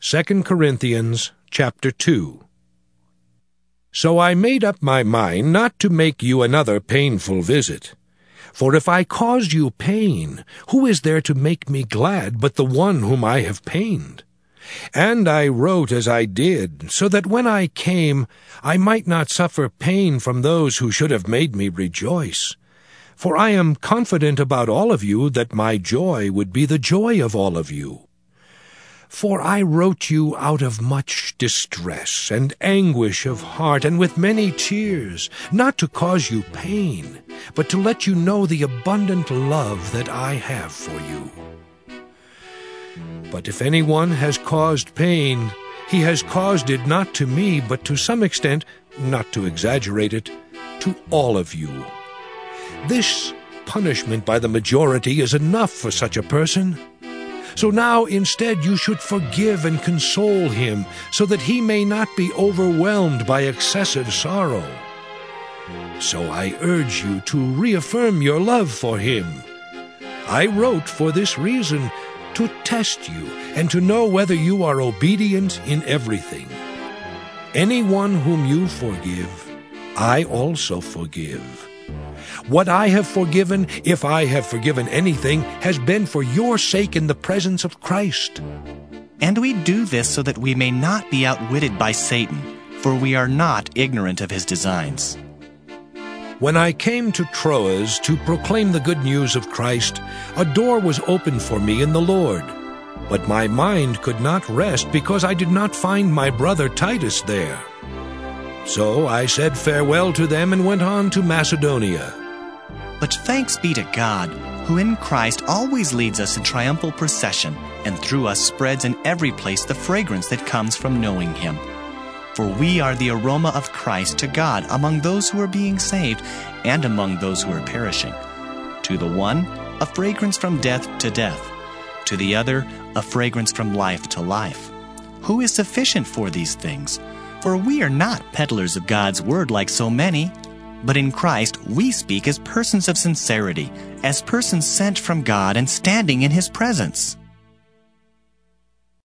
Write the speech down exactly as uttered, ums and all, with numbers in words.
Second Corinthians chapter two. So I made up my mind not to make you another painful visit. For if I caused you pain, who is there to make me glad but the one whom I have pained? And I wrote as I did, so that when I came, I might not suffer pain from those who should have made me rejoice. For I am confident about all of you that my joy would be the joy of all of you. For I wrote you out of much distress and anguish of heart and with many tears, not to cause you pain, but to let you know the abundant love that I have for you. But if anyone has caused pain, he has caused it not to me, but to some extent, not to exaggerate it, to all of you. This punishment by the majority is enough for such a person. So now instead you should forgive and console him, so that he may not be overwhelmed by excessive sorrow. So I urge you to reaffirm your love for him. I wrote for this reason, to test you and to know whether you are obedient in everything. Anyone whom you forgive, I also forgive. What I have forgiven, if I have forgiven anything, has been for your sake in the presence of Christ. And we do this so that we may not be outwitted by Satan, for we are not ignorant of his designs. When I came to Troas to proclaim the good news of Christ, a door was opened for me in the Lord. But my mind could not rest because I did not find my brother Titus there. So I said farewell to them and went on to Macedonia. But thanks be to God, who in Christ always leads us in triumphal procession, and through us spreads in every place the fragrance that comes from knowing him. For we are the aroma of Christ to God among those who are being saved and among those who are perishing. To the one, a fragrance from death to death. To the other, a fragrance from life to life. Who is sufficient for these things? For we are not peddlers of God's word like so many, but in Christ we speak as persons of sincerity, as persons sent from God and standing in his presence.